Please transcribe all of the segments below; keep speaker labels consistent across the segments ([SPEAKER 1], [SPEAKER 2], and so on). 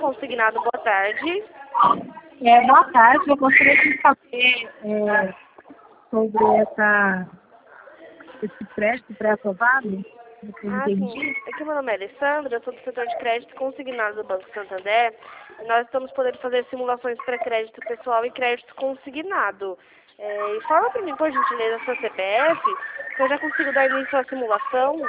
[SPEAKER 1] Consignado, boa tarde.
[SPEAKER 2] Boa tarde, eu gostaria de saber sobre esse crédito pré-aprovado, do que eu entendi.
[SPEAKER 1] Sim. Aqui meu nome é Alessandra, eu sou do setor de crédito consignado do Banco Santander. E nós estamos podendo fazer simulações para crédito pessoal e crédito consignado. E fala para mim, por gentileza, a sua CPF, que eu já consigo dar início à simulação.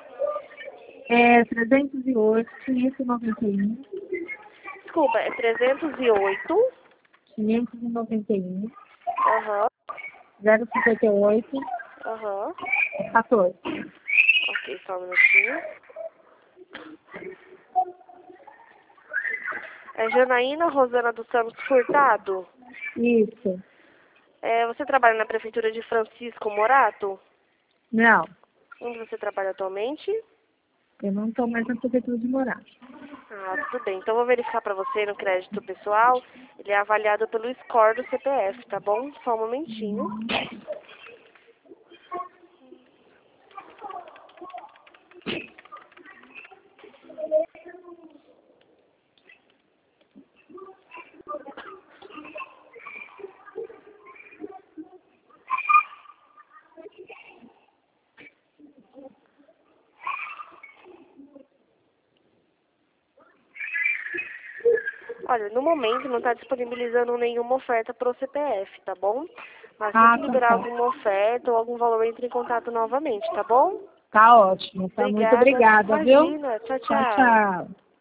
[SPEAKER 2] 308, 591,
[SPEAKER 1] Desculpa, é 308.
[SPEAKER 2] 591,
[SPEAKER 1] Aham.
[SPEAKER 2] 058,
[SPEAKER 1] Aham.
[SPEAKER 2] 14.
[SPEAKER 1] Ok, só um minutinho. É Janaína Rosana dos Santos Furtado?
[SPEAKER 2] Isso.
[SPEAKER 1] Você trabalha na prefeitura de Francisco Morato?
[SPEAKER 2] Não,
[SPEAKER 1] Onde você trabalha atualmente?
[SPEAKER 2] eu não estou mais na prefeitura de Morato.
[SPEAKER 1] Tudo bem. Então, vou verificar para você no crédito pessoal. Ele é avaliado pelo score do CPF, tá bom? Só um momentinho. Olha, no momento não está disponibilizando nenhuma oferta para o CPF, tá bom? Mas se liberar
[SPEAKER 2] Tá.
[SPEAKER 1] alguma oferta ou algum valor, entre em contato novamente, tá bom?
[SPEAKER 2] Tá ótimo. Tá, muito
[SPEAKER 1] Obrigada.
[SPEAKER 2] obrigada, viu?
[SPEAKER 1] Imagina. Tchau,
[SPEAKER 2] Tchau,
[SPEAKER 1] tchau.
[SPEAKER 2] tchau.